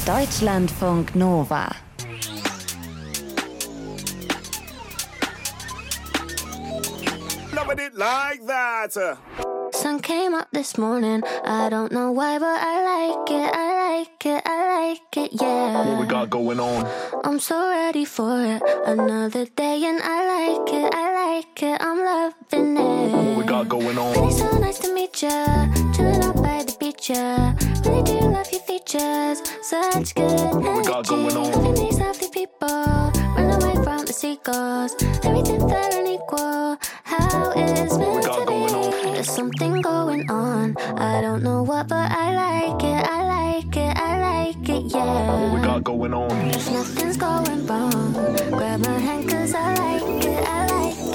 Deutschlandfunk Nova. Loving it like that. Sun came up this morning. I don't know why, but I like it. I like it. I like it. Yeah. What we got going on? I'm so ready for it. Another day and I like it. I like it. I'm loving it. What we got going on? Really so nice to meet ya. Chilling out by the beach, yeah. Really do love your features. Such good energy. What we got going on? Loving these lovely people. Run away from the seagulls. Everything fair and equal. How is meant to be? There's something going on. I don't know what, but I like it. I like it. I like it, yeah. What we got going on? If nothing's going wrong, grab my hand 'cause I like it. I like it.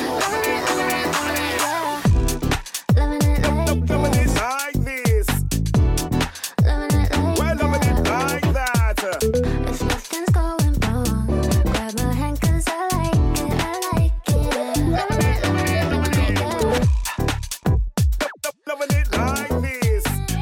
Loving it like this. Loving it like this. Loving it like Well, loving it like that. If nothing's going wrong, grab my hand 'cause I like it. I like it. Loving it like Loving it like this.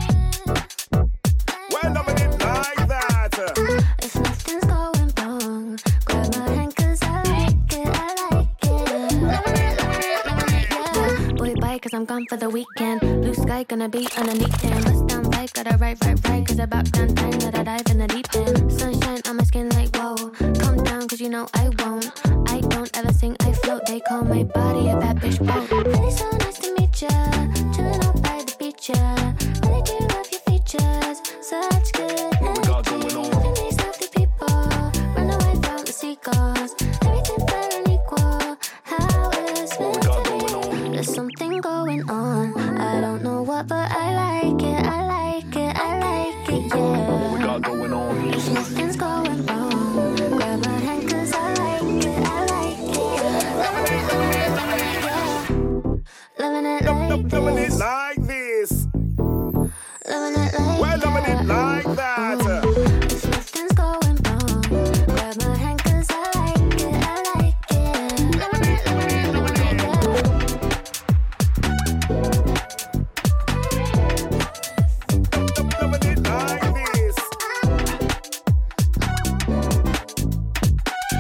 Well, loving it like that. If nothing's going wrong, grab my hand 'cause I like it. I like it. Loving it, yeah. Boy, bye 'cause I'm gone for the weekend. Blue sky gonna be underneath him. Bust down bike, gotta right 'cause about done time that I dive in the deep end. Sunshine on my skin like whoa. Calm down 'cause you know I won't. I don't ever sing, I float. They call my body a bad bitch boat. Really so nice to meet ya. Chilling out by the beach, yeah.